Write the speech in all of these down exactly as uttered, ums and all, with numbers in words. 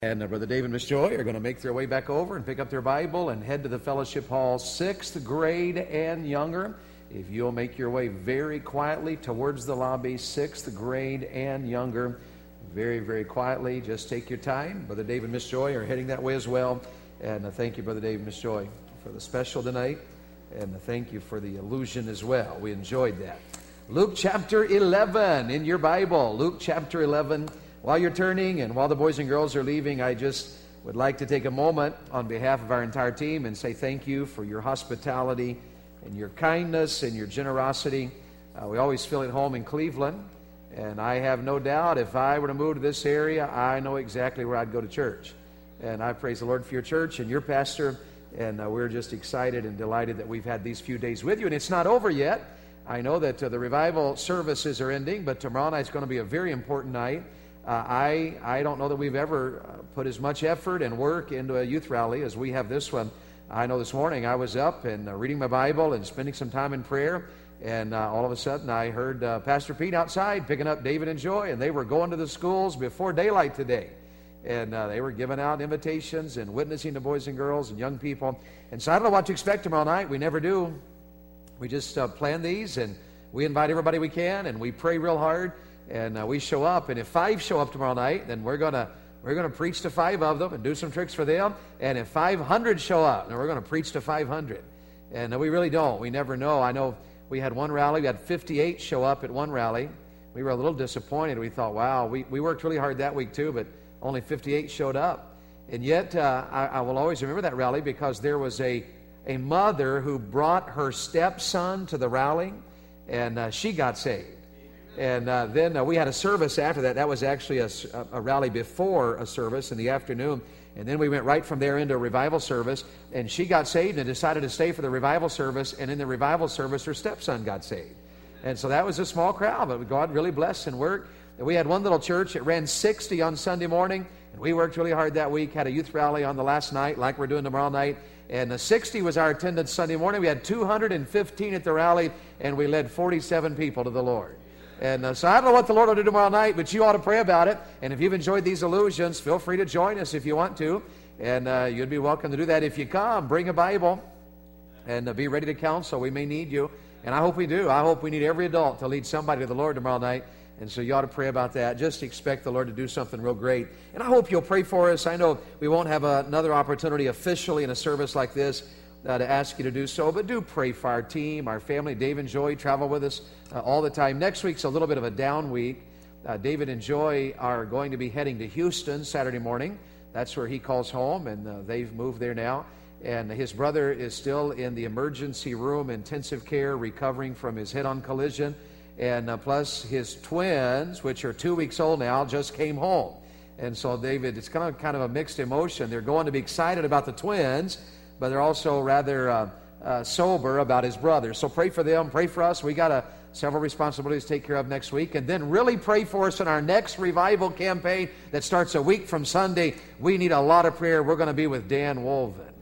And uh, Brother Dave and Miss Joy are going to make their way back over and pick up their Bible and head to the fellowship hall, sixth grade and younger. If you'll make your way very quietly towards the lobby, sixth grade and younger, very, very quietly. Just take your time. Brother Dave and Miss Joy are heading that way as well. And uh, thank you, Brother Dave and Miss Joy, for the special tonight. And uh, thank you for the illusion as well. We enjoyed that. Luke chapter eleven in your Bible. Luke chapter eleven. While you're turning and while the boys and girls are leaving, I just would like to take a moment on behalf of our entire team and say thank you for your hospitality and your kindness and your generosity. Uh, we always feel at home in Cleveland, and I have no doubt if I were to move to this area, I know exactly where I'd go to church. And I praise the Lord for your church and your pastor, and uh, we're just excited and delighted that we've had these few days with you. And it's not over yet. I know that uh, the revival services are ending, but tomorrow night is going to be a very important night. Uh, I I don't know that we've ever uh, put as much effort and work into a youth rally as we have this one. I know this morning I was up and uh, reading my Bible and spending some time in prayer, and uh, all of a sudden I heard uh, Pastor Pete outside picking up David and Joy, and they were going to the schools before daylight today. And uh, they were giving out invitations and witnessing to boys and girls and young people. And so I don't know what to expect tomorrow night. We never do. We just uh, plan these, and we invite everybody we can, and we pray real hard. And uh, we show up, and if five show up tomorrow night, then we're gonna we're gonna preach to five of them and do some tricks for them. And if five hundred show up, then we're gonna preach to five hundred. And uh, we really don't. We never know. I know we had one rally. We had fifty-eight show up at one rally. We were a little disappointed. We thought, wow, we we worked really hard that week too, but only fifty-eight showed up. And yet, uh, I, I will always remember that rally because there was a a mother who brought her stepson to the rally, and uh, she got saved. And uh, then uh, we had a service after that. That was actually a, a rally before a service in the afternoon. And then we went right from there into a revival service. And she got saved and decided to stay for the revival service. And in the revival service, her stepson got saved. And so that was a small crowd, but God really blessed and worked. And we had one little church that ran sixty on Sunday morning. And we worked really hard that week. Had a youth rally on the last night, like we're doing tomorrow night. And the sixty was our attendance Sunday morning. We had two hundred fifteen at the rally, and we led forty-seven people to the Lord. And uh, so I don't know what the Lord will do tomorrow night, but you ought to pray about it. And if you've enjoyed these illusions, feel free to join us if you want to. And uh, you'd be welcome to do that. If you come, bring a Bible and uh, be ready to counsel. We may need you. And I hope we do. I hope we need every adult to lead somebody to the Lord tomorrow night. And so you ought to pray about that. Just expect the Lord to do something real great. And I hope you'll pray for us. I know we won't have a, another opportunity officially in a service like this Uh, to ask you to do so, but do pray for our team, our family. Dave and Joy travel with us uh, all the time. Next week's a little bit of a down week. Uh, David and Joy are going to be heading to Houston Saturday morning. That's where he calls home, and uh, they've moved there now. And his brother is still in the emergency room, intensive care, recovering from his head-on collision. And uh, plus his twins, which are two weeks old now, just came home. And so David, it's kind of kind of a mixed emotion. They're going to be excited about the twins, but they're also rather uh, uh, sober about his brother. So pray for them, pray for us. We got a, several responsibilities to take care of next week. And then really pray for us in our next revival campaign that starts a week from Sunday. We need a lot of prayer. We're going to be with Dan Wolven.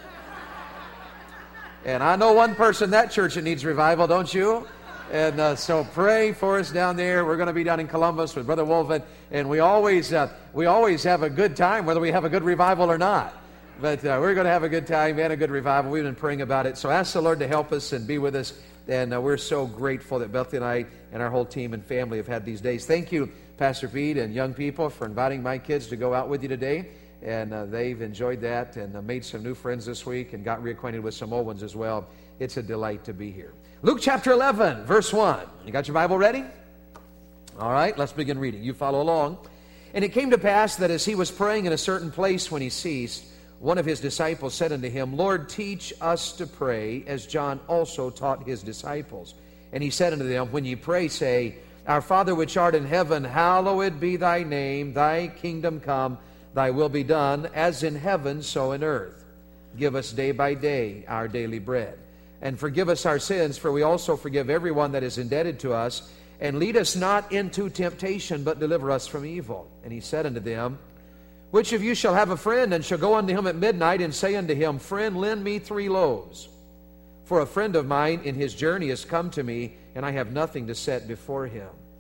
And I know one person in that church that needs revival, don't you? And uh, so pray for us down there. We're going to be down in Columbus with Brother Wolven. And we always, uh, we always have a good time, whether we have a good revival or not. But uh, we're going to have a good time and a good revival. We've been praying about it. So ask the Lord to help us and be with us. And uh, we're so grateful that Bethany and I and our whole team and family have had these days. Thank you, Pastor Pete and young people, for inviting my kids to go out with you today. And uh, they've enjoyed that and uh, made some new friends this week and got reacquainted with some old ones as well. It's a delight to be here. Luke chapter eleven, verse one. You got your Bible ready? All right, let's begin reading. You follow along. And it came to pass that as he was praying in a certain place when he ceased, one of his disciples said unto him, Lord, teach us to pray, as John also taught his disciples. And he said unto them, When ye pray, say, Our Father which art in heaven, hallowed be thy name. Thy kingdom come, thy will be done, as in heaven, so in earth. Give us day by day our daily bread. And forgive us our sins, for we also forgive everyone that is indebted to us. And lead us not into temptation, but deliver us from evil. And he said unto them, Which of you shall have a friend, and shall go unto him at midnight, and say unto him, Friend, lend me three loaves? For a friend of mine in his journey is come to me, and I have nothing to set before him.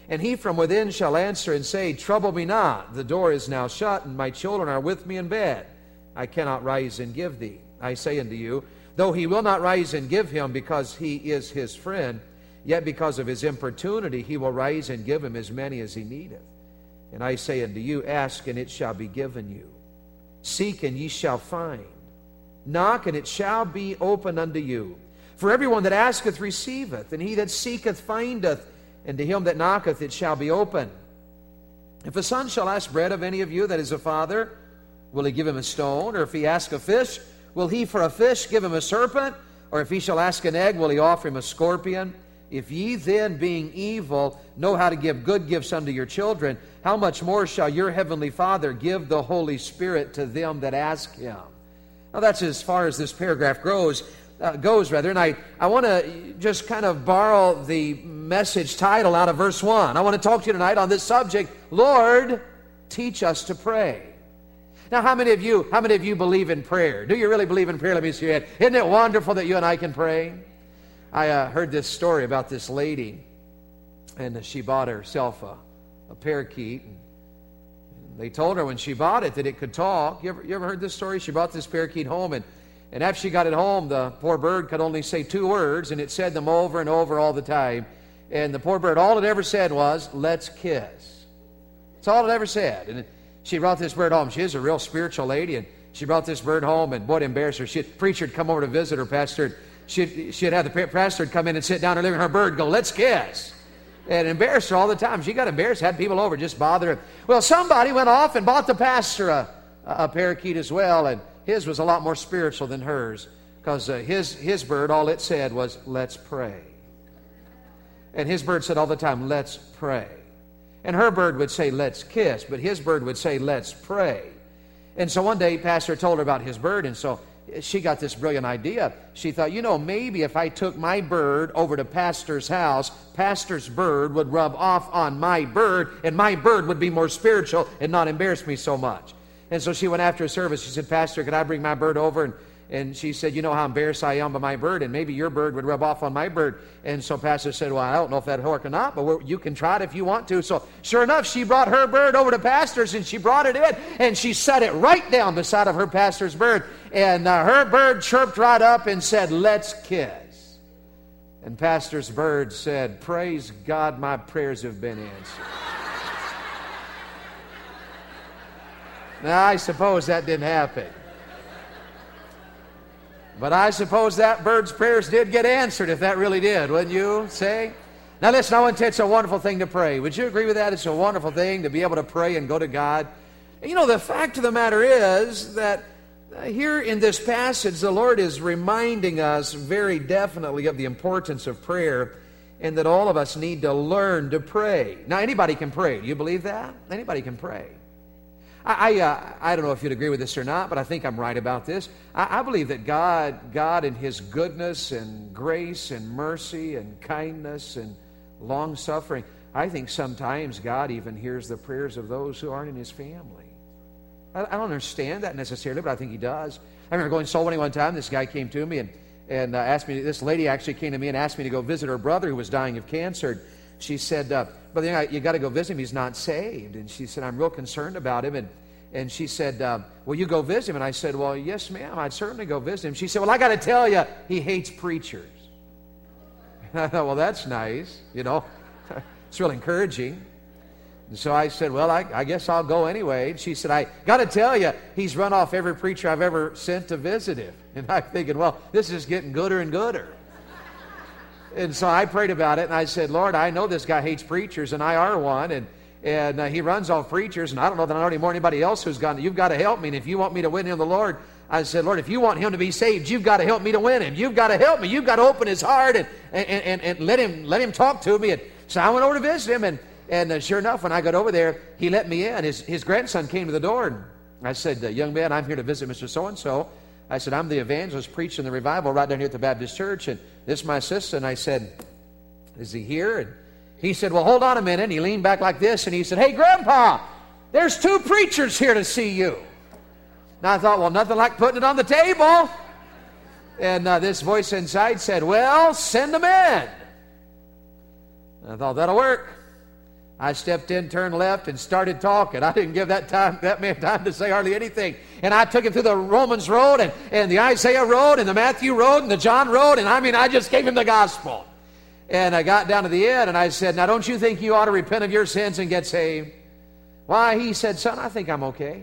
And he from within shall answer and say, Trouble me not, the door is now shut, and my children are with me in bed. I cannot rise and give thee. I say unto you, though he will not rise and give him because he is his friend, yet because of his importunity he will rise and give him as many as he needeth. And I say unto you, Ask, and it shall be given you. Seek, and ye shall find. Knock, and it shall be opened unto you. For everyone that asketh receiveth, and he that seeketh findeth, and to him that knocketh it shall be opened. If a son shall ask bread of any of you that is a father, will he give him a stone? Or if he ask a fish, will he for a fish give him a serpent? Or if he shall ask an egg, will he offer him a scorpion? If ye then, being evil, know how to give good gifts unto your children, how much more shall your heavenly Father give the Holy Spirit to them that ask him? Now that's as far as this paragraph goes. Uh, goes rather, and I, I want to just kind of borrow the message title out of verse one. I want to talk to you tonight on this subject, Lord, teach us to pray. Now, how many of you, how many of you believe in prayer? Do you really believe in prayer? Let me see your hand. Isn't it wonderful that you and I can pray? I uh, heard this story about this lady, and she bought herself a, a parakeet. And they told her when she bought it that it could talk. You ever, you ever heard this story? She bought this parakeet home, and And after she got it home, the poor bird could only say two words, and it said them over and over all the time. And the poor bird, all it ever said was, let's kiss. That's all it ever said. And she brought this bird home. She is a real spiritual lady, and she brought this bird home, and boy, it embarrassed her. She, the preacher would come over to visit her, pastor. She'd, she'd have the pastor come in and sit down and live in her bird go, let's kiss. And it embarrassed her all the time. She got embarrassed, had people over, just bother her. Well, somebody went off and bought the pastor a, a parakeet as well, and his was a lot more spiritual than hers, because uh, his, his bird, all it said was, let's pray. And his bird said all the time, let's pray. And her bird would say, let's kiss, but his bird would say, let's pray. And so one day, pastor told her about his bird, and so she got this brilliant idea. She thought, you know, maybe if I took my bird over to pastor's house, pastor's bird would rub off on my bird, and my bird would be more spiritual and not embarrass me so much. And so she went after a service. She said, Pastor, could I bring my bird over? And, and she said, you know how embarrassed I am by my bird, and maybe your bird would rub off on my bird. And so Pastor said, well, I don't know if that'd work or not, but you can try it if you want to. So sure enough, she brought her bird over to Pastor's, and she brought it in, and she set it right down beside of her pastor's bird. And uh, her bird chirped right up and said, let's kiss. And Pastor's bird said, praise God, my prayers have been answered. Now, I suppose that didn't happen. But I suppose that bird's prayers did get answered, if that really did, wouldn't you say? Now listen, I want to tell you it's a wonderful thing to pray. Would you agree with that? It's a wonderful thing to be able to pray and go to God. And you know, the fact of the matter is that here in this passage, the Lord is reminding us very definitely of the importance of prayer, and that all of us need to learn to pray. Now, anybody can pray. Do you believe that? Anybody can pray. I, I, uh, I don't know if you'd agree with this or not, but I think I'm right about this. I, I believe that God, God in His goodness and grace and mercy and kindness and long-suffering, I think sometimes God even hears the prayers of those who aren't in His family. I, I don't understand that necessarily, but I think He does. I remember going soul winning one time. This guy came to me and, and uh, asked me, this lady actually came to me and asked me to go visit her brother who was dying of cancer. She said, uh, Brother, you got to go visit him. He's not saved. And she said, I'm real concerned about him. And, and she said, uh, will you go visit him? And I said, well, yes, ma'am, I'd certainly go visit him. She said, well, I got to tell you, he hates preachers. I thought, well, that's nice, you know. It's real encouraging. And so I said, well, I, I guess I'll go anyway. And she said, I got to tell you, he's run off every preacher I've ever sent to visit him. And I'm thinking, well, this is getting gooder and gooder. And so I prayed about it, and I said, Lord, I know this guy hates preachers, and I are one, and, and uh, he runs off preachers, and I don't know that I know any more than anybody else who's gone. You've got to help me, and if you want me to win him the Lord, I said, Lord, if you want him to be saved, you've got to help me to win him. You've got to help me. You've got to open his heart and, and, and, and let him let him talk to me. And so I went over to visit him, and, and uh, sure enough, when I got over there, he let me in. His, his grandson came to the door, and I said, uh, young man, I'm here to visit Mister So-and-so. I said, I'm the evangelist preaching the revival right down here at the Baptist Church, and this is my sister. And I said, is he here? And he said, well, hold on a minute. And he leaned back like this, and he said, hey, Grandpa, there's two preachers here to see you. Now I thought, well, nothing like putting it on the table. And uh, this voice inside said, well, send them in. And I thought, that'll work. I stepped in, turned left, and started talking. I didn't give that time, that man time to say hardly anything. And I took him through the Romans road and, and the Isaiah road and the Matthew road and the John road. And I mean, I just gave him the gospel. And I got down to the end and I said, now don't you think you ought to repent of your sins and get saved? Why? He said, son, I think I'm okay.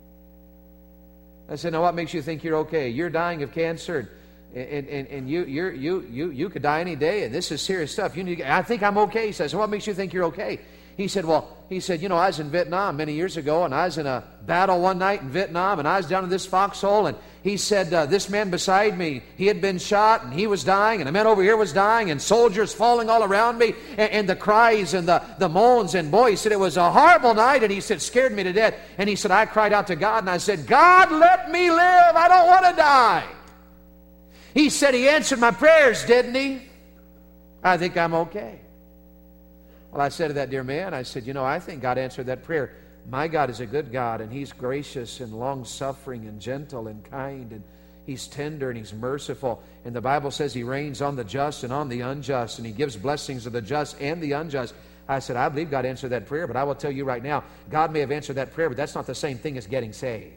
I said, now what makes you think you're okay? You're dying of cancer. And, and, and you, you're, you, you, you could die any day, and this is serious stuff. You need to, I think I'm okay. He says, so what makes you think you're okay? He said, well, he said, you know, I was in Vietnam many years ago, and I was in a battle one night in Vietnam, and I was down in this foxhole, and he said, uh, this man beside me, he had been shot, and he was dying, and a man over here was dying, and soldiers falling all around me, and, and the cries and the, the moans, and boy, he said, it was a horrible night, and he said, scared me to death. And he said, I cried out to God, and I said, God, let me live. I don't want to die. He said he answered my prayers, didn't he? I think I'm okay. Well, I said to that dear man, I said, you know, I think God answered that prayer. My God is a good God, and He's gracious and long-suffering and gentle and kind, and He's tender and He's merciful. And the Bible says He reigns on the just and on the unjust, and He gives blessings to the just and the unjust. I said, I believe God answered that prayer, but I will tell you right now, God may have answered that prayer, but that's not the same thing as getting saved.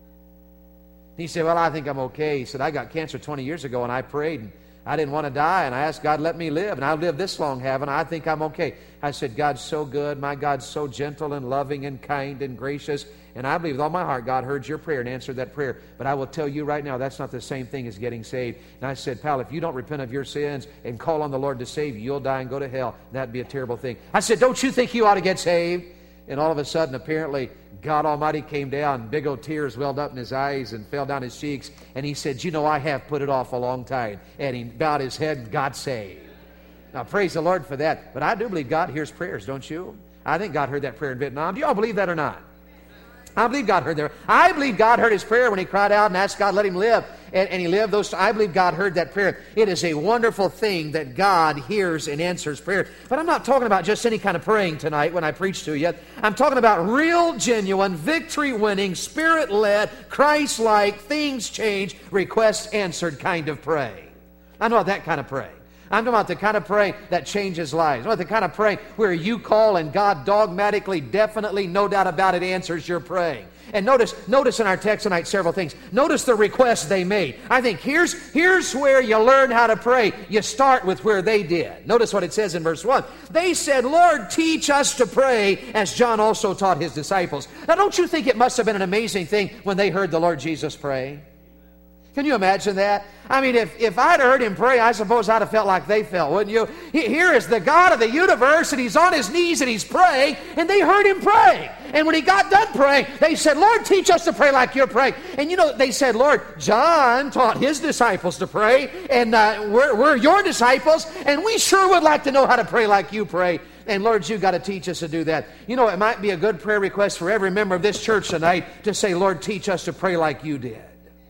He said, well, I think I'm okay. He said, I got cancer twenty years ago, and I prayed, and I didn't want to die, and I asked God, let me live, and I've lived this long, haven't I? I think I'm okay. I said, God's so good. My God's so gentle and loving and kind and gracious, and I believe with all my heart God heard your prayer and answered that prayer. But I will tell you right now, that's not the same thing as getting saved. And I said, pal, if you don't repent of your sins and call on the Lord to save you, you'll die and go to hell. That'd be a terrible thing. I said, don't you think you ought to get saved? And all of a sudden, apparently, God Almighty came down, big old tears welled up in his eyes and fell down his cheeks, and he said, you know, I have put it off a long time. And he bowed his head and got saved. Now, praise the Lord for that. But I do believe God hears prayers, don't you? I think God heard that prayer in Vietnam. Do you all believe that or not? I believe God heard that. I believe God heard his prayer when he cried out and asked God, let him live. And, and he lived those. I believe God heard that prayer. It is a wonderful thing that God hears and answers prayer. But I'm not talking about just any kind of praying tonight when I preach to you. I'm talking about real, genuine, victory-winning, Spirit-led, Christ-like, things changed, requests answered kind of praying. I know that kind of praying. I'm talking about the kind of praying that changes lives. I'm talking about the kind of praying where you call and God dogmatically, definitely, no doubt about it, answers your praying. And notice, notice in our text tonight several things. Notice the requests they made. I think here's, here's where you learn how to pray. You start with where they did. Notice what it says in verse one. They said, Lord, teach us to pray as John also taught his disciples. Now, don't you think it must have been an amazing thing when they heard the Lord Jesus pray? Can you imagine that? I mean, if, if I'd heard him pray, I suppose I'd have felt like they felt, wouldn't you? He, here is the God of the universe, and he's on his knees, and he's praying, and they heard him pray. And when he got done praying, they said, Lord, teach us to pray like you're praying. And you know, they said, Lord, John taught his disciples to pray, and uh, we're, we're your disciples, and we sure would like to know how to pray like you pray. And Lord, you've got to teach us to do that. You know, it might be a good prayer request for every member of this church tonight to say, Lord, teach us to pray like you did.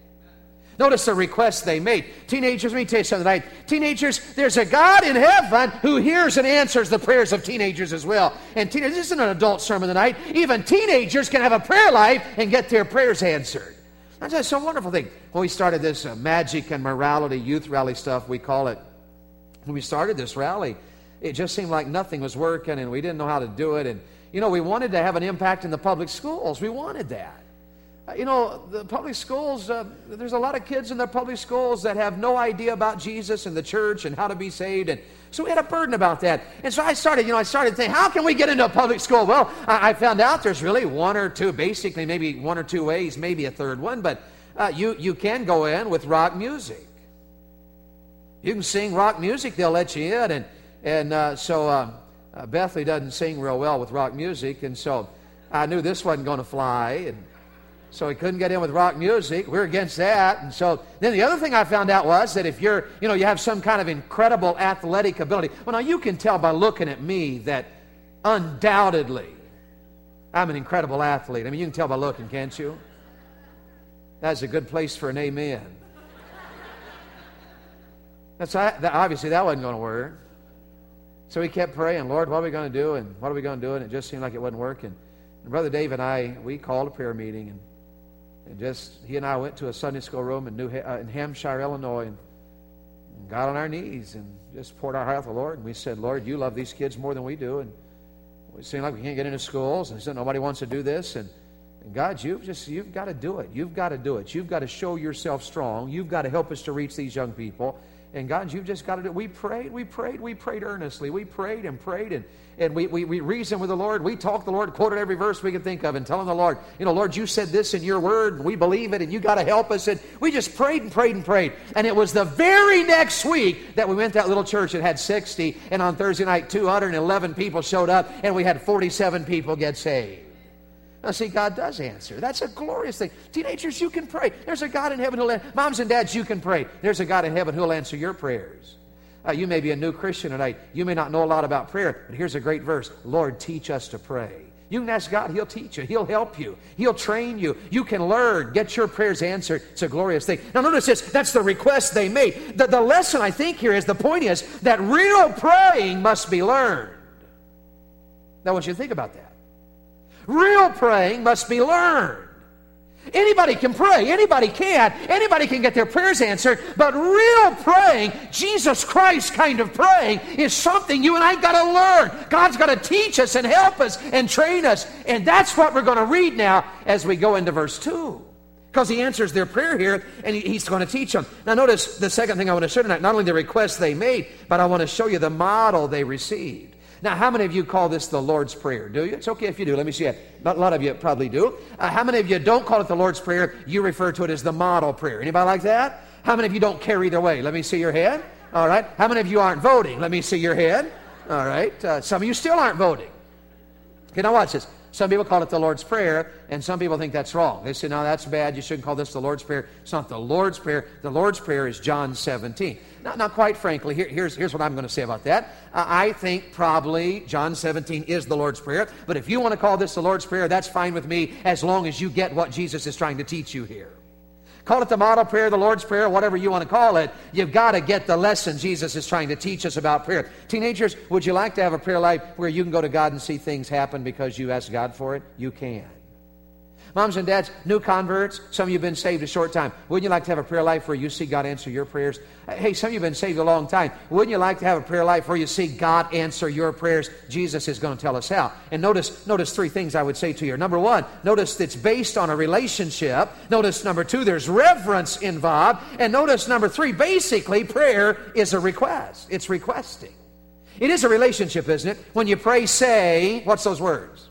Notice the requests they made. Teenagers, let me tell you something tonight. Teenagers, there's a God in heaven who hears and answers the prayers of teenagers as well. And teenagers, this isn't an adult sermon tonight. Even teenagers can have a prayer life and get their prayers answered. That's just a wonderful thing. When we started this uh, magic and morality youth rally stuff, we call it, when we started this rally, it just seemed like nothing was working and we didn't know how to do it. And, you know, we wanted to have an impact in the public schools. We wanted that. You know, the public schools, uh, there's a lot of kids in the public schools that have no idea about Jesus and the church and how to be saved. And so we had a burden about that. And so I started, you know, I started thinking, how can we get into a public school? Well, I, I found out there's really one or two, basically maybe one or two ways, maybe a third one. But uh, you, you can go in with rock music. You can sing rock music, they'll let you in. And, and uh, so uh, uh, Bethany doesn't sing real well with rock music. And so I knew this wasn't going to fly. And so he couldn't get in with rock music. We're against that. And so then the other thing I found out was that if you're, you know, you have some kind of incredible athletic ability. Well, now you can tell by looking at me that undoubtedly I'm an incredible athlete. I mean, you can tell by looking, can't you? That's a good place for an amen. That's obviously that wasn't going to work. So he kept praying, Lord, what are we going to do? And what are we going to do? And it just seemed like it wasn't working. And Brother Dave and I, we called a prayer meeting, and And just, he and I went to a Sunday school room in, New, uh, in Hampshire, Illinois, and, and got on our knees and just poured our heart out to the Lord. And we said, Lord, you love these kids more than we do. And, We seem like we can't get into schools, and so nobody wants to do this. And, and God, you've just you've got to do it. You've got to do it. You've got to show yourself strong. You've got to help us to reach these young people. And God, you've just got to do it. We prayed, we prayed, we prayed earnestly. We prayed and prayed, and, and we, we, we reasoned with the Lord. We talked the Lord, quoted every verse we could think of, and telling the Lord, you know, Lord, you said this in your word, and we believe it, and you got to help us. And we just prayed and prayed and prayed. And it was the very next week that we went to that little church that had sixty, and on Thursday night, two hundred eleven people showed up, and we had forty-seven people get saved. Now, see, God does answer. That's a glorious thing. Teenagers, you can pray. There's a God in heaven who'll answer. Moms and dads, you can pray. There's a God in heaven who'll answer your prayers. Uh, you may be a new Christian tonight. You may not know a lot about prayer, but here's a great verse. Lord, teach us to pray. You can ask God. He'll teach you. He'll help you. He'll train you. You can learn. Get your prayers answered. It's a glorious thing. Now, notice this. That's the request they made. The, the lesson, I think, here is the point is that real praying must be learned. Now, I want you to think about that. Real praying must be learned. Anybody can pray. Anybody can. Anybody can get their prayers answered. But real praying, Jesus Christ kind of praying, is something you and I got to learn. God's got to teach us and help us and train us. And that's what we're going to read now as we go into verse two. Because he answers their prayer here, and he, he's going to teach them. Now notice the second thing I want to show tonight. Not only the request they made, but I want to show you the model they received. Now, how many of you call this the Lord's Prayer? Do you? It's okay if you do. Let me see it. A lot of you probably do. Uh, how many of you don't call it the Lord's Prayer? You refer to it as the model prayer. Anybody like that? How many of you don't care either way? Let me see your hand. All right. How many of you aren't voting? Let me see your hand. All right. Uh, some of you still aren't voting. Okay, now watch this. Some people call it the Lord's Prayer, and some people think that's wrong. They say, no, that's bad. You shouldn't call this the Lord's Prayer. It's not the Lord's Prayer. The Lord's Prayer is John seventeen. Now, now quite frankly, here, here's, here's what I'm going to say about that. Uh, I think probably John seventeen is the Lord's Prayer. But if you want to call this the Lord's Prayer, that's fine with me as long as you get what Jesus is trying to teach you here. Call it the model prayer, the Lord's Prayer, whatever you want to call it. You've got to get the lesson Jesus is trying to teach us about prayer. Teenagers, would you like to have a prayer life where you can go to God and see things happen because you asked God for it? You can. Moms and dads, new converts, some of you have been saved a short time. Wouldn't you like to have a prayer life where you see God answer your prayers? Hey, some of you have been saved a long time. Wouldn't you like to have a prayer life where you see God answer your prayers? Jesus is going to tell us how. And notice, notice three things I would say to you. Number one, notice it's based on a relationship. Notice number two, there's reverence involved. And notice number three, basically prayer is a request. It's requesting. It is a relationship, isn't it? When you pray, say, what's those words?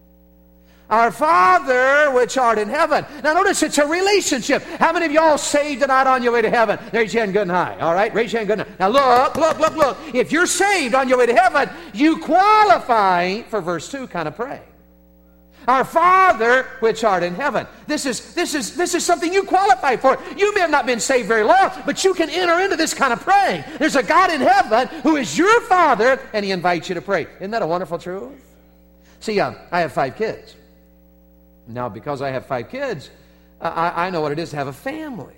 Our Father, which art in heaven. Now notice it's a relationship. How many of y'all saved tonight on your way to heaven? Raise your hand good and high. All right? Raise your hand good and high. Now look, look, look, look. If you're saved on your way to heaven, you qualify for verse two kind of pray. Our Father, which art in heaven. This is, this is, this is something you qualify for. You may have not been saved very long, but you can enter into this kind of praying. There's a God in heaven who is your Father, and He invites you to pray. Isn't that a wonderful truth? See, uh, I have five kids. Now, because I have five kids, I, I know what it is to have a family.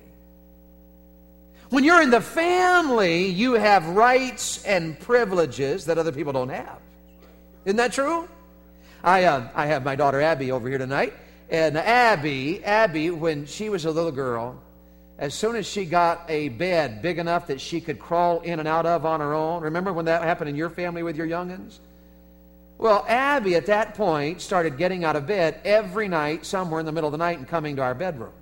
When you're in the family, you have rights and privileges that other people don't have. Isn't that true? I, uh, I have my daughter Abby over here tonight. And Abby, Abby, when she was a little girl, as soon as she got a bed big enough that she could crawl in and out of on her own, remember when that happened in your family with your youngins? Well, Abby at that point started getting out of bed every night, somewhere in the middle of the night, and coming to our bedroom.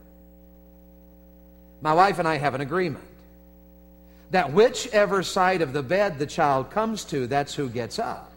My wife and I have an agreement that whichever side of the bed the child comes to, that's who gets up.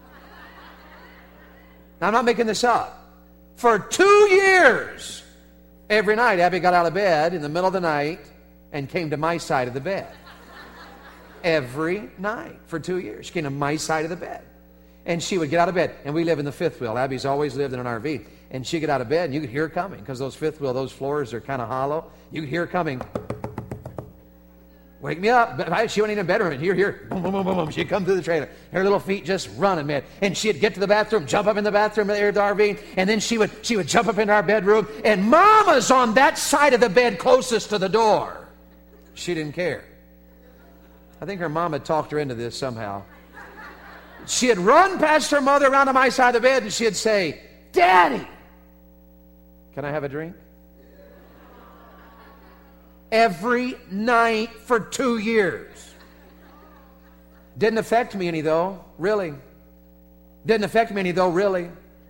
Now, I'm not making this up. For two years, every night Abby got out of bed in the middle of the night and came to my side of the bed. Every night for two years. She came to my side of the bed. And she would get out of bed, and we live in the fifth wheel. Abby's always lived in an R V. And she'd get out of bed, and you could hear her coming, because those fifth wheel, those floors are kind of hollow. You could hear her coming. Wake me up. She went in the bedroom, and here, here, boom, boom, boom, boom, boom. She'd come through the trailer. Her little feet just running, man. And she'd get to the bathroom, jump up in the bathroom there at the R V, and then she would, she would jump up into our bedroom, and Mama's on that side of the bed closest to the door. She didn't care. I think her mom had talked her into this somehow. She'd run past her mother around to my side of the bed, and she'd say, Daddy, can I have a drink? Every night for two years. Didn't affect me any, though, really. Didn't affect me any though, really.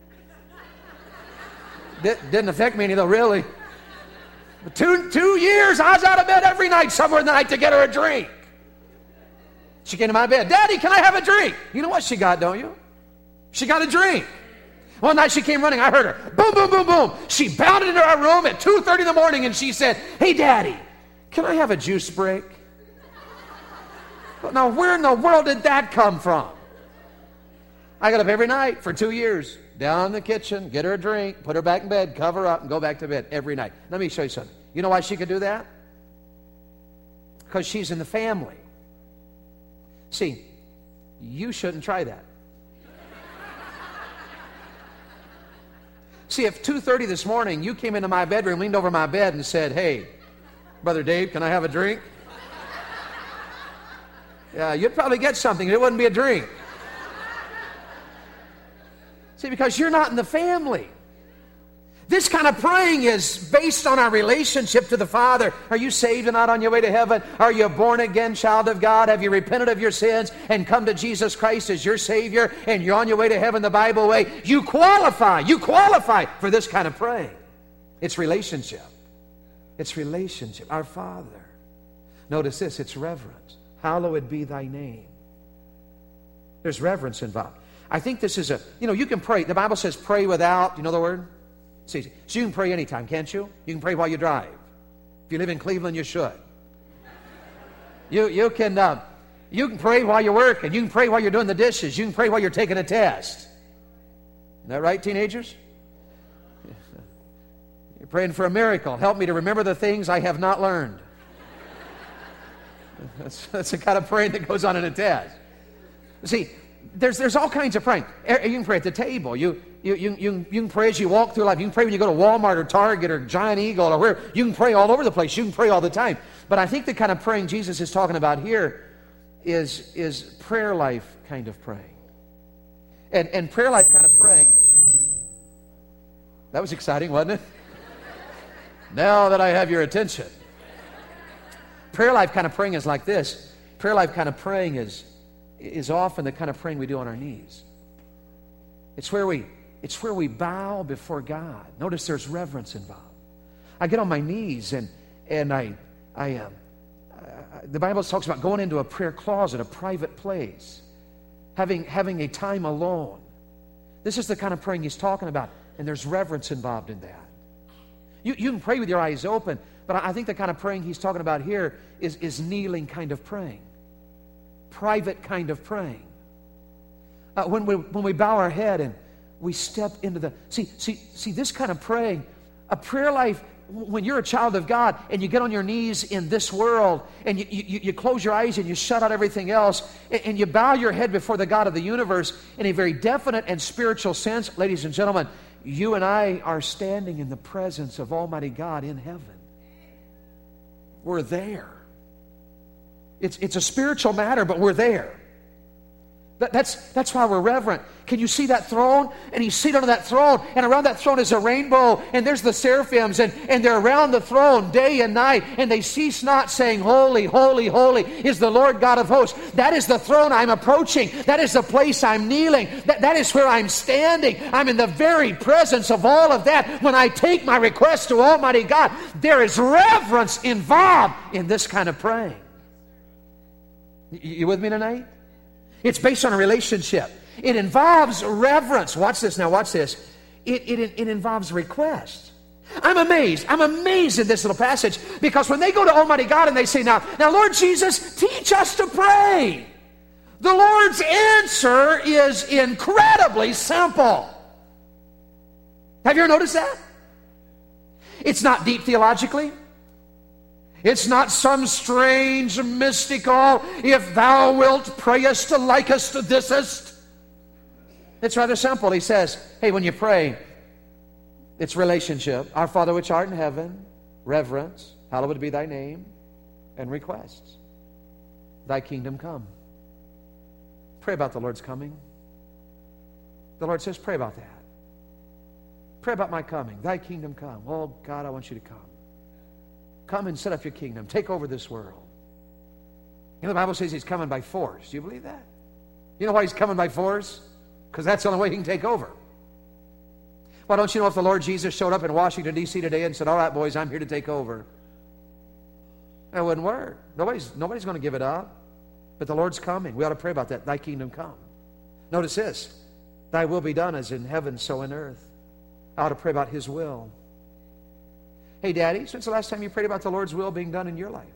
Did, didn't affect me any though, really. But two, two years, I was out of bed every night, somewhere in the night, to get her a drink. She came to my bed. Daddy, can I have a drink? You know what she got, don't you? She got a drink. One night she came running. I heard her. Boom, boom, boom, boom. She bounded into our room at two thirty in the morning and she said, hey, Daddy, can I have a juice break? Now, where in the world did that come from? I got up every night for two years, down in the kitchen, get her a drink, put her back in bed, cover up, and go back to bed every night. Let me show you something. You know why she could do that? Because she's in the family. See, you shouldn't try that. See, if two thirty this morning you came into my bedroom, leaned over my bed and said, hey, Brother Dave, can I have a drink? Yeah, you'd probably get something. It wouldn't be a drink. See, because you're not in the family. This kind of praying is based on our relationship to the Father. Are you saved and not on your way to heaven? Are you a born-again child of God? Have you repented of your sins and come to Jesus Christ as your Savior and you're on your way to heaven the Bible way? You qualify. You qualify for this kind of praying. It's relationship. It's relationship. Our Father. Notice this. It's reverence. Hallowed be thy name. There's reverence involved. I think this is a, you know, you can pray. The Bible says pray without, you know the word? See, so you can pray anytime, can't you? You can pray while you drive. If you live in Cleveland, you should. You, you, can, uh, you can pray while you're working. You can pray while you're doing the dishes. You can pray while you're taking a test. Isn't that right, teenagers? You're praying for a miracle. Help me to remember the things I have not learned. That's, that's the kind of praying that goes on in a test. See, there's, there's all kinds of praying. You can pray at the table. You, you, you, you, you can pray as you walk through life. You can pray when you go to Walmart or Target or Giant Eagle or where. You can pray all over the place. You can pray all the time. But I think the kind of praying Jesus is talking about here is, is prayer life kind of praying. And, and prayer life kind of praying. That was exciting, wasn't it? Now that I have your attention. Prayer life kind of praying is like this. Prayer life kind of praying is, is often the kind of praying we do on our knees. It's where we, it's where we bow before God. Notice there's reverence involved. I get on my knees and, and I, I, um, I, the Bible talks about going into a prayer closet, a private place, having, having a time alone. This is the kind of praying he's talking about, and there's reverence involved in that. You, you can pray with your eyes open, but I think the kind of praying he's talking about here is, is kneeling kind of praying. Private kind of praying. Uh, when, we, when we bow our head and we step into the... See, see, see, this kind of praying, a prayer life, when you're a child of God and you get on your knees in this world and you, you, you close your eyes and you shut out everything else and, and you bow your head before the God of the universe in a very definite and spiritual sense, ladies and gentlemen, you and I are standing in the presence of Almighty God in heaven. We're there. It's, it's a spiritual matter, but we're there. That, that's, that's why we're reverent. Can you see that throne? And he's seated on that throne, and around that throne is a rainbow, and there's the seraphims, and, and they're around the throne day and night, and they cease not saying, holy, holy, holy is the Lord God of hosts. That is the throne I'm approaching. That is the place I'm kneeling. That, that is where I'm standing. I'm in the very presence of all of that. When I take my request to Almighty God, there is reverence involved in this kind of praying. You with me tonight? It's based on a relationship. It involves reverence. Watch this now, watch this. It, it, it involves request. I'm amazed. I'm amazed in this little passage because when they go to Almighty God and they say, now, now, Lord Jesus, teach us to pray. The Lord's answer is incredibly simple. Have you ever noticed that? It's not deep theologically. It's not some strange mystical, if thou wilt prayest, likest, thisest. It's rather simple. He says, hey, when you pray, it's relationship. Our Father which art in heaven, reverence, hallowed be thy name, and requests. Thy kingdom come. Pray about the Lord's coming. The Lord says, pray about that. Pray about my coming. Thy kingdom come. Oh, God, I want you to come. Come and set up your kingdom. Take over this world. You know, the Bible says he's coming by force. Do you believe that? You know why he's coming by force? because that's the only way he can take over. Why don't you know if the Lord Jesus showed up in Washington, D C today and said, all right, boys, I'm here to take over? That wouldn't work. Nobody's, nobody's going to give it up. But the Lord's coming. We ought to pray about that. Thy kingdom come. Notice this. Thy will be done as in heaven, so in earth. I ought to pray about His will. Hey, Daddy, when's the last time you prayed about the Lord's will being done in your life?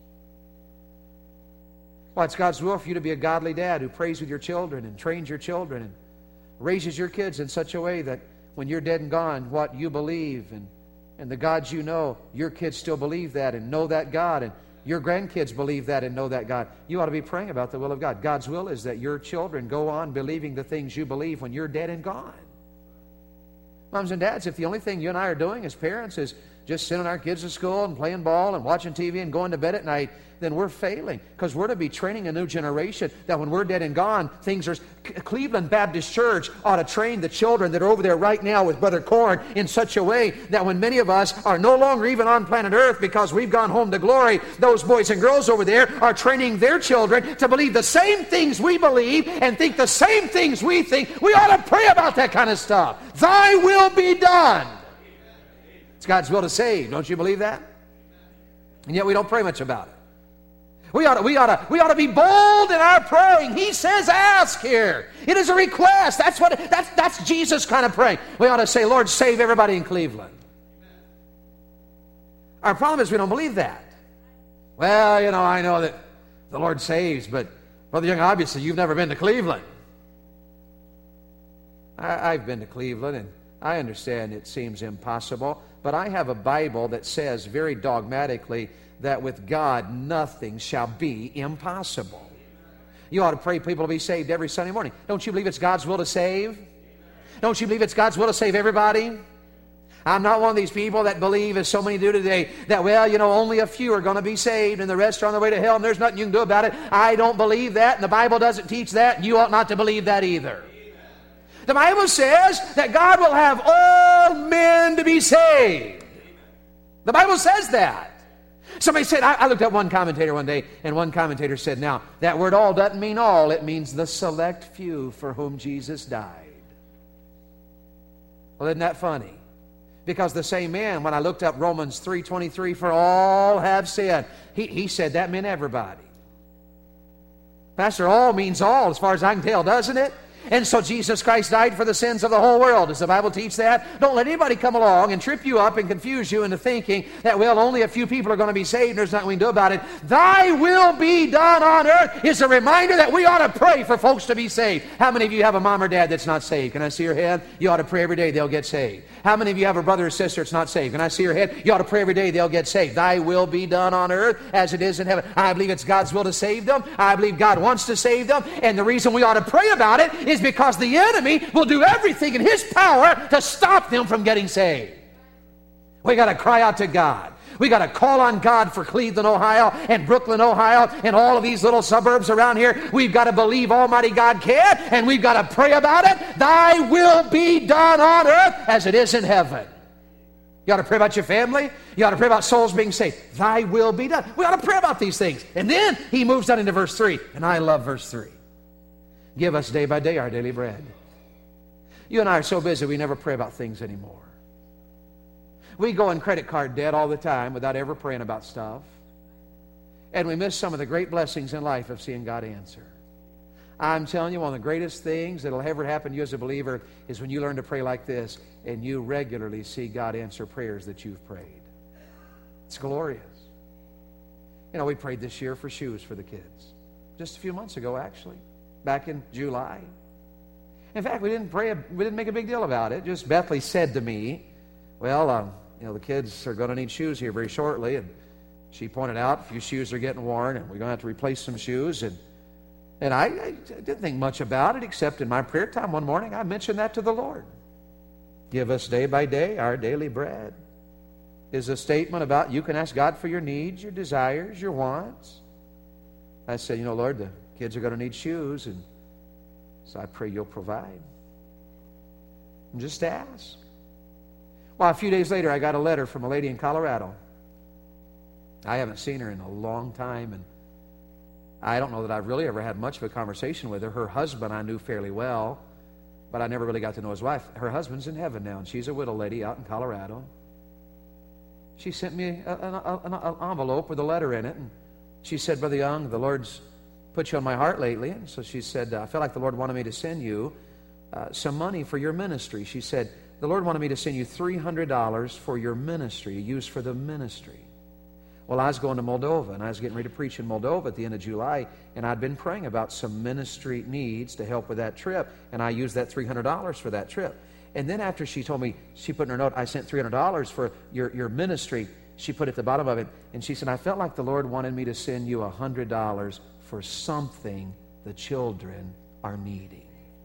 Well, it's God's will for you to be a godly dad who prays with your children and trains your children and raises your kids in such a way that when you're dead and gone, what you believe and, and the gods you know, your kids still believe that and know that God, and your grandkids believe that and know that God. You ought to be praying about the will of God. God's will is that your children go on believing the things you believe when you're dead and gone. Moms and dads, if the only thing you and I are doing as parents is just sending our kids to school and playing ball and watching T V and going to bed at night, then we're failing, because we're to be training a new generation that when we're dead and gone, things are... Cleveland Baptist Church ought to train the children that are over there right now with Brother Corn in such a way that when many of us are no longer even on planet Earth because we've gone home to glory, those boys and girls over there are training their children to believe the same things we believe and think the same things we think. We ought to pray about that kind of stuff. Thy will be done. It's God's will to save. Don't you believe that? And yet we don't pray much about it. We ought, to, we, ought to, we ought to be bold in our praying. He says ask here. It is a request. That's, what, that's, that's Jesus kind of praying. We ought to say, Lord, save everybody in Cleveland. Our problem is we don't believe that. Well, you know, I know that the Lord saves, but Brother Young, obviously you've never been to Cleveland. I, I've been to Cleveland, and I understand it seems impossible, but I have a Bible that says very dogmatically that with God nothing shall be impossible. You ought to pray people to be saved every Sunday morning. Don't you believe it's God's will to save? Don't you believe it's God's will to save everybody? I'm not one of these people that believe, as so many do today, that, well, you know, only a few are going to be saved and the rest are on their way to hell and there's nothing you can do about it. I don't believe that, and the Bible doesn't teach that, and you ought not to believe that either. The Bible says that God will have all men to be saved. The Bible says that. Somebody said, I, I looked at one commentator one day, and one commentator said, now, that word all doesn't mean all. It means the select few for whom Jesus died. Well, isn't that funny? Because the same man, when I looked up Romans three twenty-three, for all have sinned, he, he said that meant everybody. Pastor, all means all, as far as I can tell, doesn't it? And so Jesus Christ died for the sins of the whole world. Does the Bible teach that? Don't let anybody come along and trip you up and confuse you into thinking that, well, only a few people are going to be saved and there's nothing we can do about it. Thy will be done on earth is a reminder that we ought to pray for folks to be saved. How many of you have a mom or dad that's not saved? Can I see your hand? You ought to pray every day they'll get saved. How many of you have a brother or sister that's not saved? Can I see your hand? You ought to pray every day they'll get saved. Thy will be done on earth as it is in heaven. I believe it's God's will to save them. I believe God wants to save them. And the reason we ought to pray about it is because the enemy will do everything in his power to stop them from getting saved. We got to cry out to God. We got to call on God for Cleveland, Ohio, and Brooklyn, Ohio, and all of these little suburbs around here. We've got to believe Almighty God can, and we've got to pray about it. Thy will be done on earth as it is in heaven. You ought to pray about your family. You ought to pray about souls being saved. Thy will be done. We ought to pray about these things. And then he moves on into verse three, and I love verse three. Give us day by day our daily bread. You and I are so busy we never pray about things anymore. We go in credit card debt all the time without ever praying about stuff. And we miss some of the great blessings in life of seeing God answer. I'm telling you, one of the greatest things that will ever happen to you as a believer is when you learn to pray like this and you regularly see God answer prayers that you've prayed. It's glorious. You know, we prayed this year for shoes for the kids. Just a few months ago, actually. Back in July. In fact, we didn't pray, we didn't make a big deal about it. Just Bethany said to me, well, um, you know, the kids are going to need shoes here very shortly. And she pointed out a few shoes are getting worn and we're going to have to replace some shoes. And and I, I didn't think much about it, except in my prayer time one morning, I mentioned that to the Lord. Give us day by day our daily bread is a statement about you can ask God for your needs, your desires, your wants. I said, you know, Lord, the kids are going to need shoes, and so I pray you'll provide. And just ask. Well, a few days later, I got a letter from a lady in Colorado. I haven't seen her in a long time, and I don't know that I've really ever had much of a conversation with her. Her husband I knew fairly well. but I never really got to know his wife. Her husband's in heaven now, and she's a widow lady out in Colorado. She sent me a, a, an envelope with a letter in it, and she said, Brother Young, the Lord's put you on my heart lately. And so she said, I felt like the Lord wanted me to send you uh, some money for your ministry. She said, the Lord wanted me to send you three hundred dollars for your ministry, to use for the ministry. Well, I was going to Moldova, and I was getting ready to preach in Moldova at the end of July, and I'd been praying about some ministry needs to help with that trip, and I used that three hundred dollars for that trip. And then after she told me, she put in her note, I sent three hundred dollars for your, your ministry, she put at the bottom of it, and she said, I felt like the Lord wanted me to send you one hundred dollars for something the children are needing.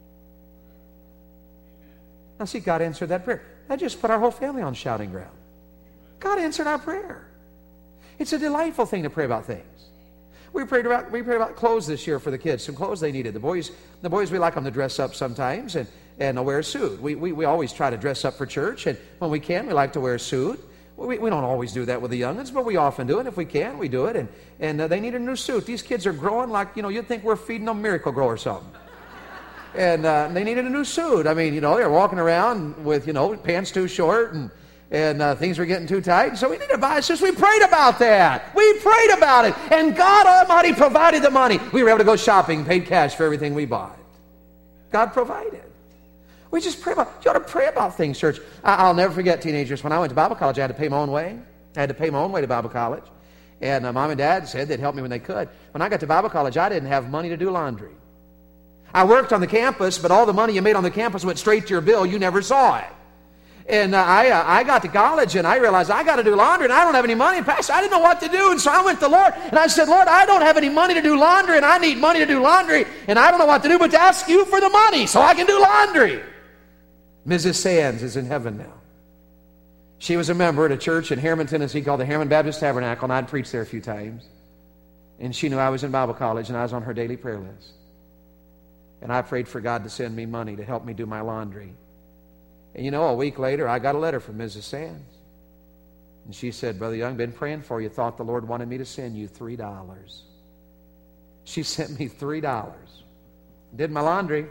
Now see, God answered that prayer. That just put our whole family on shouting ground. God answered our prayer. It's a delightful thing to pray about things. We prayed about we prayed about clothes this year for the kids, some clothes they needed. The boys, the boys, we like them to dress up sometimes and, and wear a suit. We, we, we always try to dress up for church, and when we can, we like to wear a suit. We, we don't always do that with the young'uns, but we often do it. If we can, we do it. And, and uh, they need a new suit. These kids are growing like, you know, you'd think we're feeding them Miracle Grow or something. And uh, they needed a new suit. I mean, you know, they're walking around with, you know, pants too short, and and uh, things were getting too tight. So we need to buy a suit. We prayed about that. We prayed about it. And God Almighty provided the money. We were able to go shopping, paid cash for everything we bought. God provided. We just pray about, you ought to pray about things, church. I, I'll never forget, teenagers, when I went to Bible college, I had to pay my own way. I had to pay my own way to Bible college. And uh, Mom and Dad said they'd help me when they could. When I got to Bible college, I didn't have money to do laundry. I worked on the campus, but all the money you made on the campus went straight to your bill. You never saw it. And uh, I, uh, I got to college, and I realized I got to do laundry, and I don't have any money. Pastor, I didn't know what to do, and so I went to the Lord, and I said, Lord, I don't have any money to do laundry, and I need money to do laundry, and I don't know what to do but to ask you for the money so I can do laundry. Missus Sands is in heaven now. She was a member at a church in Harriman, Tennessee called the Harriman Baptist Tabernacle, and I'd preached there a few times. And she knew I was in Bible college, and I was on her daily prayer list. And I prayed for God to send me money to help me do my laundry. And you know, a week later, I got a letter from Missus Sands. And she said, Brother Young, been praying for you. Thought the Lord wanted me to send you three dollars. She sent me three dollars. Did my laundry.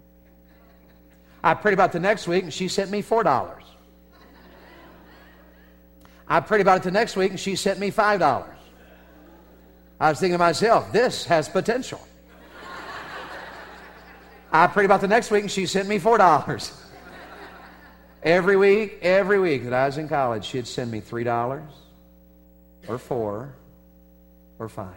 I prayed about it the next week, and she sent me four dollars. I prayed about it the next week, and she sent me five dollars. I was thinking to myself, this has potential. I prayed about the next week, and she sent me four dollars. Every week, every week that I was in college, she'd send me three dollars, or four, or five.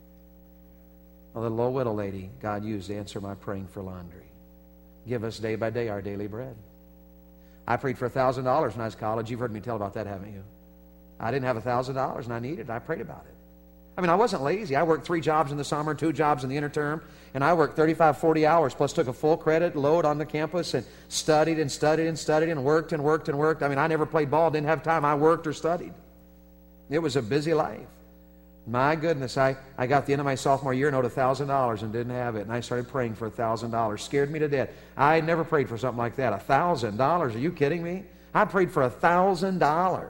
A little old widow lady God used to answer my praying for laundry. Give us day by day our daily bread. I prayed for one thousand dollars when I was in college. You've heard me tell about that, haven't you? I didn't have one thousand dollars, and I needed it. I prayed about it. I mean, I wasn't lazy. I worked three jobs in the summer, two jobs in the interterm, and I worked thirty-five, forty hours, plus took a full credit load on the campus and studied and studied and studied and worked and worked and worked. I mean, I never played ball, didn't have time. I worked or studied. It was a busy life. My goodness, I, I got the end of my sophomore year and owed one thousand dollars and didn't have it, and I started praying for one thousand dollars. Scared me to death. I never prayed for something like that. one thousand dollars? Are you kidding me? I prayed for one thousand dollars.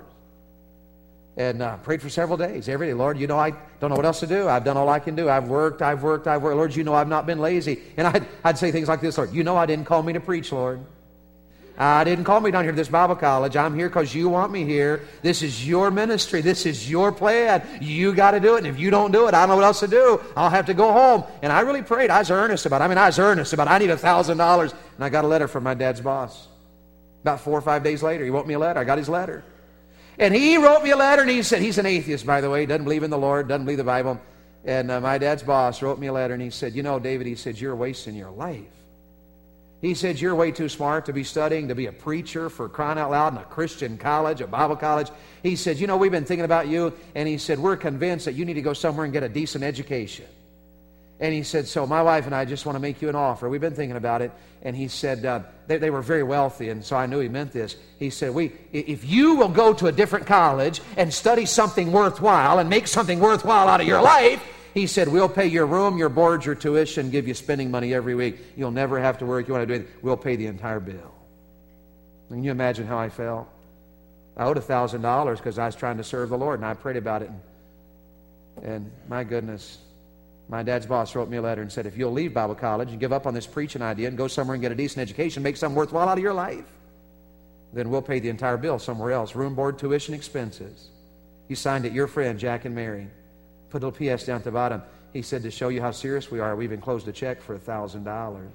And uh, prayed for several days, every day. Lord, you know, I don't know what else to do. I've done all I can do. I've worked, I've worked, I've worked. Lord, you know I've not been lazy. And I'd, I'd say things like this, Lord, you know I didn't call me to preach, Lord. I didn't call me down here to this Bible college. I'm here because you want me here. This is your ministry. This is your plan. You got to do it. And if you don't do it, I don't know what else to do. I'll have to go home. And I really prayed. I was earnest about it. I mean, I was earnest about it. I need one thousand dollars. And I got a letter from my dad's boss. About four or five days later, he wrote me a letter. I got his letter. And he wrote me a letter, and he said, he's an atheist, by the way, doesn't believe in the Lord, doesn't believe the Bible. And uh, my dad's boss wrote me a letter, and he said, you know, David, he said, you're wasting your life. He said, you're way too smart to be studying, to be a preacher, for crying out loud in a Christian college, a Bible college. He said, you know, we've been thinking about you, and he said, we're convinced that you need to go somewhere and get a decent education. And he said, so my wife and I just want to make you an offer. We've been thinking about it. And he said, uh, they, they were very wealthy, and so I knew he meant this. He said, we, if you will go to a different college and study something worthwhile and make something worthwhile out of your life, he said, we'll pay your room, your board, your tuition, give you spending money every week. You'll never have to work. You want to do it, we'll pay the entire bill. Can you imagine how I felt? I owed one thousand dollars because I was trying to serve the Lord, and I prayed about it. And, and my goodness, My dad's boss wrote me a letter and said, if you'll leave Bible college and give up on this preaching idea and go somewhere and get a decent education, make something worthwhile out of your life, then we'll pay the entire bill somewhere else. Room, board, tuition, expenses. He signed it, your friend, Jack and Mary. Put a little P S down at the bottom. He said, to show you how serious we are, we even closed a check for a thousand dollars.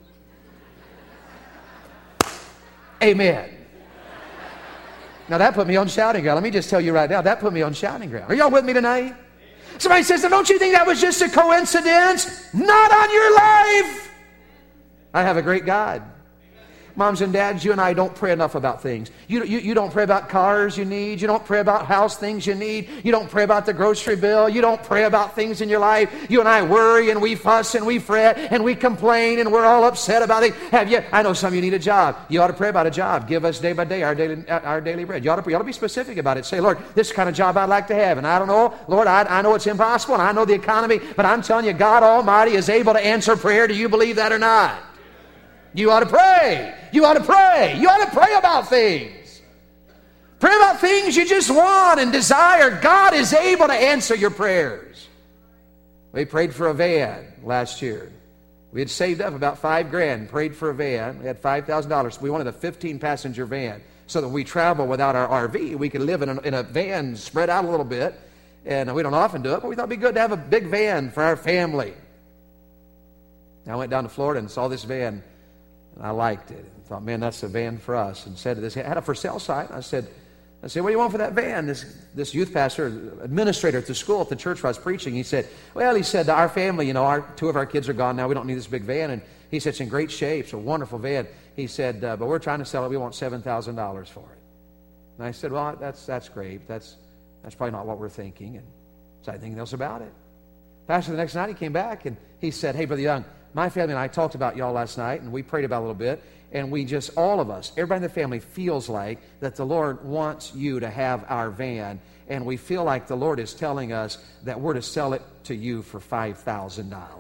Amen. Now that put me on shouting ground. Let me just tell you right now, that put me on shouting ground. Are y'all with me tonight? Somebody says, don't you think that was just a coincidence? Not on your life. I have a great God. Moms and dads, you and I don't pray enough about things. You, you, you don't pray about cars you need. You don't pray about house things you need. You don't pray about the grocery bill. You don't pray about things in your life. You and I worry and we fuss and we fret and we complain and we're all upset about it. Have you? I know some of you need a job. You ought to pray about a job. Give us day by day our daily, our daily bread. You ought, to, you ought to be specific about it. Say, Lord, this is the kind of job I'd like to have. And I don't know, Lord, I, I know it's impossible and I know the economy, but I'm telling you, God Almighty is able to answer prayer. Do you believe that or not? You ought to pray. You ought to pray. You ought to pray about things. Pray about things you just want and desire. God is able to answer your prayers. We prayed for a van last year. We had saved up about five grand, prayed for a van. We had five thousand dollars. We wanted a fifteen passenger van so that we travel without our R V. We could live in a, in a van spread out a little bit. And we don't often do it, but we thought it'd be good to have a big van for our family. I went down to Florida and saw this van. And I liked it. I thought, man, that's a van for us. And said to this, I had a for sale sign. I said, I said, what do you want for that van? This this youth pastor, administrator at the school, at the church where I was preaching, he said, well, he said, our family, you know, our two of our kids are gone now. We don't need this big van. And he said, it's in great shape. It's a wonderful van. He said, uh, but we're trying to sell it. We want seven thousand dollars for it. And I said, well, that's that's great. That's that's probably not what we're thinking. And so I didn't think else about it. Pastor, the next night he came back and he said, hey, Brother Young, my family and I talked about y'all last night, and we prayed about it a little bit, and we just, all of us, everybody in the family feels like that the Lord wants you to have our van, and we feel like the Lord is telling us that we're to sell it to you for five thousand dollars.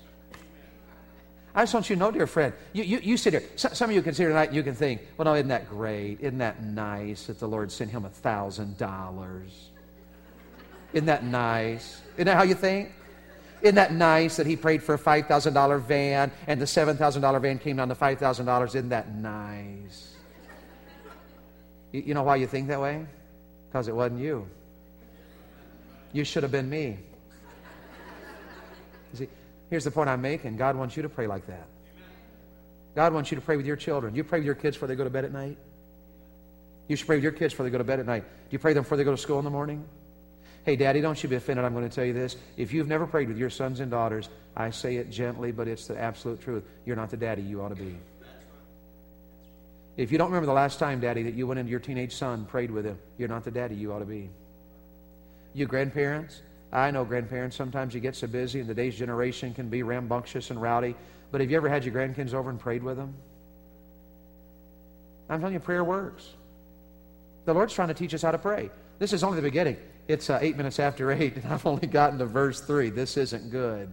I just want you to know, dear friend, you, you, you sit here, some of you consider tonight, you can think, well, no, isn't that great? Isn't that nice that the Lord sent him a thousand dollars? Isn't that nice? Isn't that how you think? Isn't that nice that he prayed for a five thousand dollars van and the seven thousand dollars van came down to five thousand dollars? Isn't that nice? You, you know why you think that way? Because it wasn't you. You should have been me. You see, here's the point I'm making. God wants you to pray like that. God wants you to pray with your children. You pray with your kids before they go to bed at night? You should pray with your kids before they go to bed at night. Do you pray them before they go to school in the morning? Hey, Daddy, don't you be offended. I'm going to tell you this. If you've never prayed with your sons and daughters, I say it gently, but it's the absolute truth. You're not the daddy you ought to be. If you don't remember the last time, Daddy, that you went into your teenage son, prayed with him, you're not the daddy you ought to be. You grandparents, I know grandparents, sometimes you get so busy and today's generation can be rambunctious and rowdy, but have you ever had your grandkids over and prayed with them? I'm telling you, prayer works. The Lord's trying to teach us how to pray. This is only the beginning. It's uh, eight minutes after eight, and I've only gotten to verse three. This isn't good.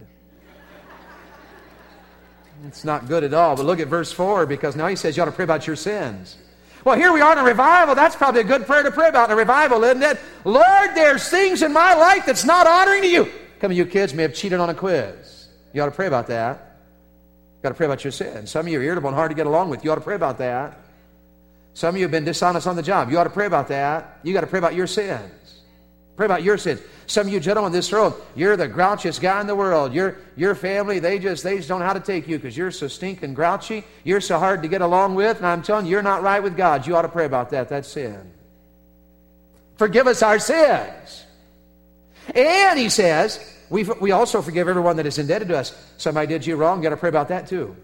It's not good at all. But look at verse four, because now he says you ought to pray about your sins. Well, here we are in a revival. That's probably a good prayer to pray about in a revival, isn't it? Lord, there's things in my life that's not honoring to you. Some of you kids may have cheated on a quiz. You ought to pray about that. You got to pray about your sins. Some of you are irritable and hard to get along with. You ought to pray about that. Some of you have been dishonest on the job. You ought to pray about that. You got to pray about your sins. Pray about your sins. Some of you gentlemen in this room, you're the grouchiest guy in the world. Your, your family, they just, they just don't know how to take you because you're so stinking grouchy. You're so hard to get along with. And I'm telling you, you're not right with God. You ought to pray about that. That's sin. Forgive us our sins. And he says, we we also forgive everyone that is indebted to us. Somebody did you wrong. You got to pray about that too.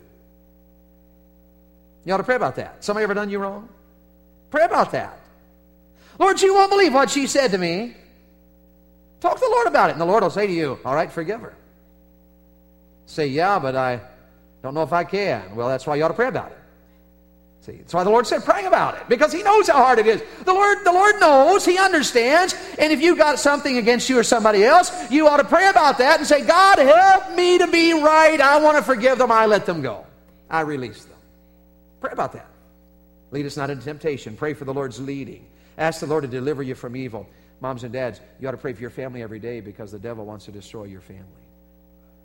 You ought to pray about that. Somebody ever done you wrong? Pray about that. Lord, you won't believe what she said to me. Talk to the Lord about it. And the Lord will say to you, all right, forgive her. Say, yeah, but I don't know if I can. Well, that's why you ought to pray about it. See, that's why the Lord said, pray about it. Because he knows how hard it is. The Lord, the Lord knows. He understands. And if you've got something against you or somebody else, you ought to pray about that and say, God, help me to be right. I want to forgive them. I let them go. I release them. Pray about that. Lead us not into temptation. Pray for the Lord's leading. Ask the Lord to deliver you from evil. Moms and dads, you ought to pray for your family every day because the devil wants to destroy your family.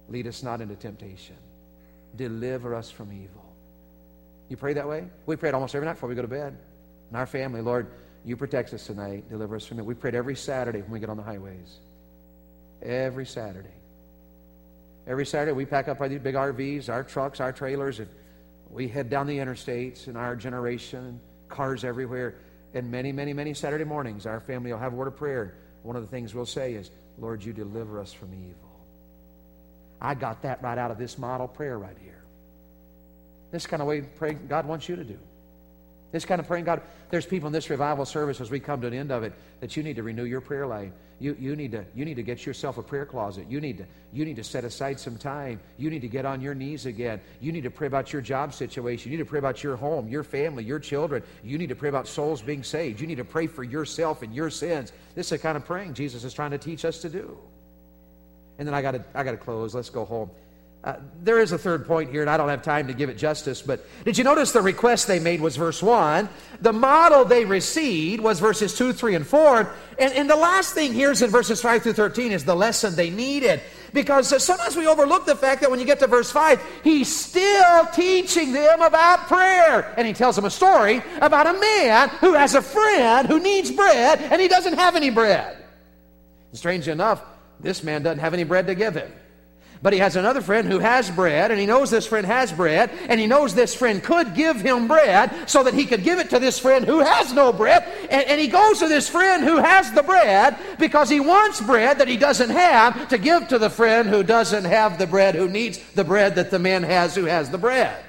Lead us not into temptation. Deliver us from evil. You pray that way? We pray it almost every night before we go to bed. And our family, Lord, you protect us tonight. Deliver us from it. We prayed every Saturday when we get on the highways. Every Saturday. Every Saturday we pack up our these big R Vs, our trucks, our trailers, and we head down the interstates in our generation, cars everywhere. And many, many, many Saturday mornings, our family will have a word of prayer. One of the things we'll say is, Lord, you deliver us from evil. I got that right out of this model prayer right here. This kind of way praying God wants you to do. This kind of praying God. There's people in this revival service as we come to an end of it that you need to renew your prayer life. You, you, need to, you need to get yourself a prayer closet. You need, to, you need to set aside some time. You need to get on your knees again. You need to pray about your job situation. You need to pray about your home, your family, your children. You need to pray about souls being saved. You need to pray for yourself and your sins. This is the kind of praying Jesus is trying to teach us to do. And then I got to I got to close. Let's go home. Uh, there is a third point here, and I don't have time to give it justice, but did you notice the request they made was verse one? The model they received was verses two, three, and four. And, and the last thing here is in verses five through thirteen is the lesson they needed. Because uh, sometimes we overlook the fact that when you get to verse five, he's still teaching them about prayer. And he tells them a story about a man who has a friend who needs bread, and he doesn't have any bread. And strangely enough, this man doesn't have any bread to give him. But he has another friend who has bread, and he knows this friend has bread, and he knows this friend could give him bread so that he could give it to this friend who has no bread. And, and he goes to this friend who has the bread because he wants bread that he doesn't have to give to the friend who doesn't have the bread, who needs the bread that the man has who has the bread.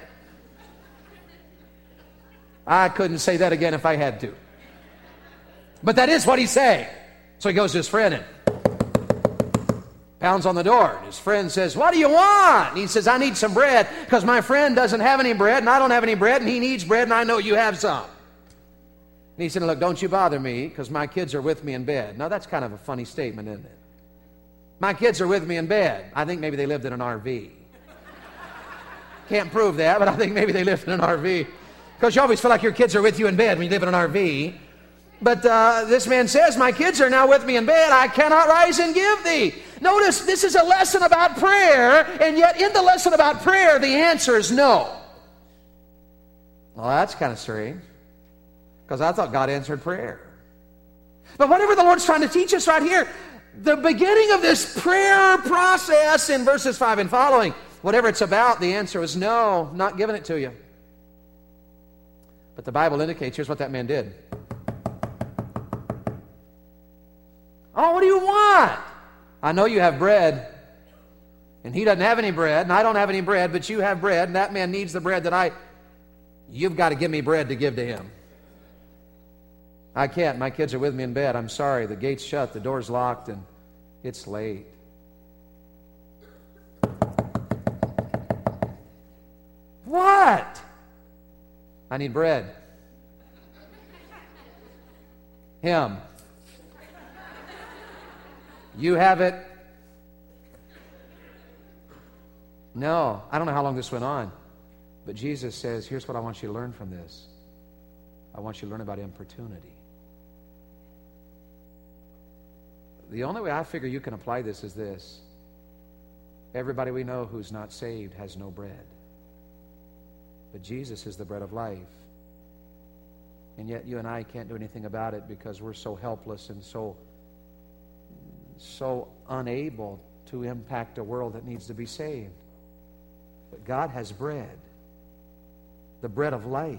I couldn't say that again if I had to. But that is what he's saying. So he goes to his friend and pounds on the door. His friend says, what do you want? And he says, I need some bread because my friend doesn't have any bread and I don't have any bread and he needs bread and I know you have some. And he said, look, don't you bother me because my kids are with me in bed. Now that's kind of a funny statement, isn't it? My kids are with me in bed. I think maybe they lived in an R V. Can't prove that, but I think maybe they lived in an R V. Because you always feel like your kids are with you in bed when you live in an R V. But uh, this man says, my kids are now with me in bed. I cannot rise and give thee. Notice this is a lesson about prayer, and yet in the lesson about prayer, the answer is no. Well, that's kind of strange, because I thought God answered prayer. But whatever the Lord's trying to teach us right here, the beginning of this prayer process in verses five and following, whatever it's about, the answer is no, not giving it to you. But the Bible indicates, here's what that man did. Oh, what do you want? I know you have bread, and he doesn't have any bread, and I don't have any bread, but you have bread, and that man needs the bread that I... You've got to give me bread to give to him. I can't. My kids are with me in bed. I'm sorry. The gate's shut, the door's locked, and it's late. What? I need bread. Him. You have it? No. I don't know how long this went on. But Jesus says, here's what I want you to learn from this. I want you to learn about importunity. The only way I figure you can apply this is this. Everybody we know who's not saved has no bread. But Jesus is the bread of life. And yet you and I can't do anything about it because we're so helpless and so so unable to impact a world that needs to be saved. But God has bread, the bread of life.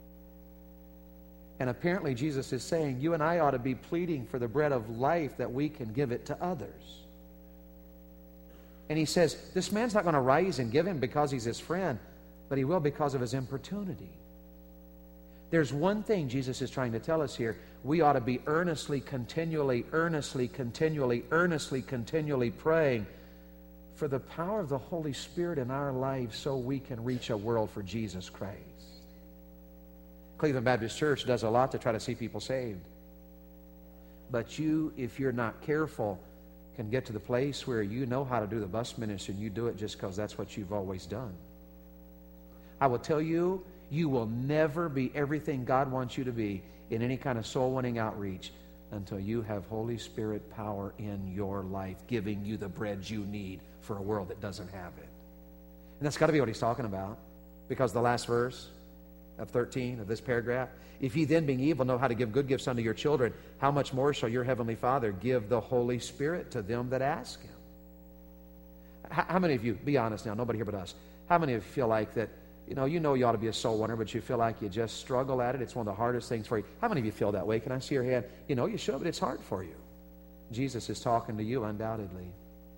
And apparently Jesus is saying you and I ought to be pleading for the bread of life that we can give it to others. And he says, this man's not going to rise and give him because he's his friend, but he will because of his importunity. There's one thing Jesus is trying to tell us here. We ought to be earnestly, continually, earnestly, continually, earnestly, continually praying for the power of the Holy Spirit in our lives so we can reach a world for Jesus Christ. Cleveland Baptist Church does a lot to try to see people saved. But you, if you're not careful, can get to the place where you know how to do the bus ministry and you do it just because that's what you've always done. I will tell you, you will never be everything God wants you to be in any kind of soul-winning outreach until you have Holy Spirit power in your life, giving you the bread you need for a world that doesn't have it. And that's got to be what he's talking about, because the last verse of thirteen of this paragraph, if ye then being evil know how to give good gifts unto your children, how much more shall your heavenly Father give the Holy Spirit to them that ask him? How, how many of you, be honest now, nobody here but us, how many of you feel like that, you know, you know you ought to be a soul winner, but you feel like you just struggle at it? It's one of the hardest things for you. How many of you feel that way? Can I see your hand? You know you should, but it's hard for you. Jesus is talking to you undoubtedly.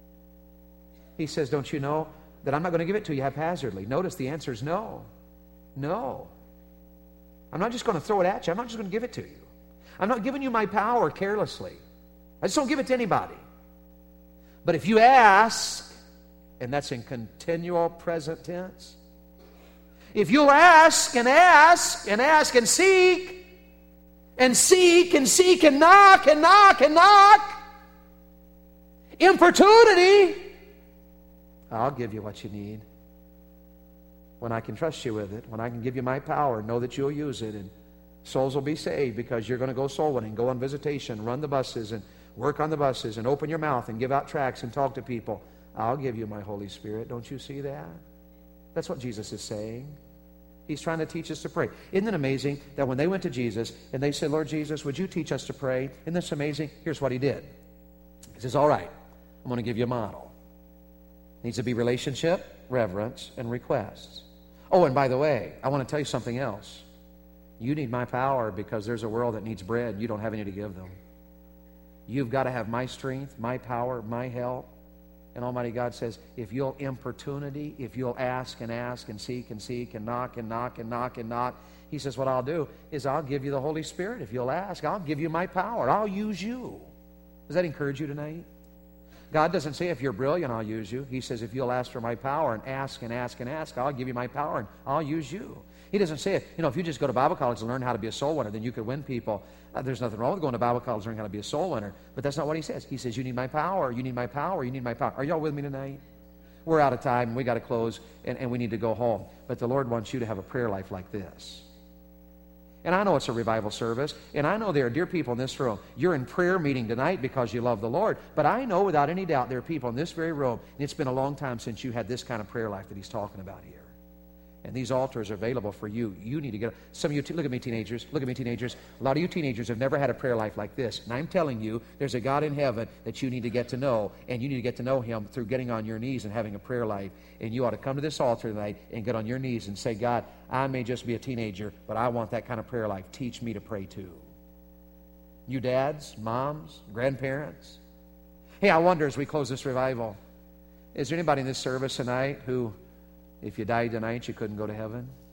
He says, don't you know that I'm not going to give it to you haphazardly? Notice the answer is no. No. I'm not just going to throw it at you. I'm not just going to give it to you. I'm not giving you my power carelessly. I just don't give it to anybody. But if you ask, and that's in continual present tense, if you'll ask and ask and ask and seek and seek and seek and knock and knock and knock, importunity, I'll give you what you need. When I can trust you with it, when I can give you my power, know that you'll use it, and souls will be saved because you're going to go soul winning, go on visitation, run the buses and work on the buses and open your mouth and give out tracts and talk to people. I'll give you my Holy Spirit. Don't you see that? That's what Jesus is saying. He's trying to teach us to pray. Isn't it amazing that when they went to Jesus and they said, Lord Jesus, would you teach us to pray? Isn't this amazing? Here's what he did. He says, all right, I'm going to give you a model. It needs to be relationship, reverence, and requests. Oh, and by the way, I want to tell you something else. You need my power because there's a world that needs bread. You don't have any to give them. You've got to have my strength, my power, my help. And Almighty God says, if you'll importunity, if you'll ask and ask and seek and seek and knock and knock and knock and knock, he says, what I'll do is I'll give you the Holy Spirit. If you'll ask, I'll give you my power. I'll use you. Does that encourage you tonight? God doesn't say if you're brilliant, I'll use you. He says if you'll ask for my power and ask and ask and ask, I'll give you my power and I'll use you. He doesn't say, you know, if you just go to Bible college and learn how to be a soul winner, then you could win people. Uh, there's nothing wrong with going to Bible college and learning how to be a soul winner. But that's not what he says. He says you need my power, you need my power, you need my power. Are y'all with me tonight? We're out of time and we got to close and, and we need to go home. But the Lord wants you to have a prayer life like this. And I know it's a revival service, and I know there are dear people in this room. You're in prayer meeting tonight because you love the Lord, but I know without any doubt there are people in this very room, and it's been a long time since you had this kind of prayer life that he's talking about here. And these altars are available for you. You need to get, some of you, look at me teenagers, look at me teenagers. A lot of you teenagers have never had a prayer life like this. And I'm telling you, there's a God in heaven that you need to get to know, and you need to get to know him through getting on your knees and having a prayer life. And you ought to come to this altar tonight and get on your knees and say, God, I may just be a teenager, but I want that kind of prayer life. Teach me to pray too. You dads, moms, grandparents. Hey, I wonder as we close this revival, is there anybody in this service tonight who, if you died tonight, you couldn't go to heaven?